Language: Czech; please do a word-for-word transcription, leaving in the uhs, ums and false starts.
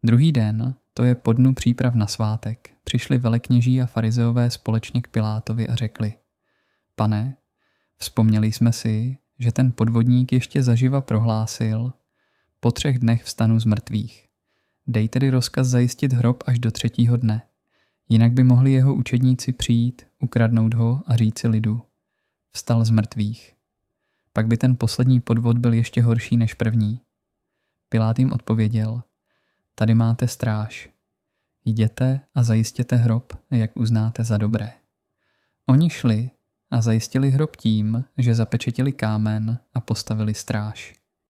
Druhý den, to je po dnu příprav na svátek, přišli velekněží a farizeové společně k Pilátovi a řekli: Pane, vzpomněli jsme si, že ten podvodník ještě zaživa prohlásil: po třech dnech vstanu z mrtvých. Dej tedy rozkaz zajistit hrob až do třetího dne. Jinak by mohli jeho učedníci přijít, ukradnout ho a říci lidu: vstal z mrtvých. Pak by ten poslední podvod byl ještě horší než první. Pilát jim odpověděl: tady máte stráž. Jděte a zajistěte hrob, jak uznáte za dobré. Oni šli a zajistili hrob tím, že zapečetili kámen a postavili stráž.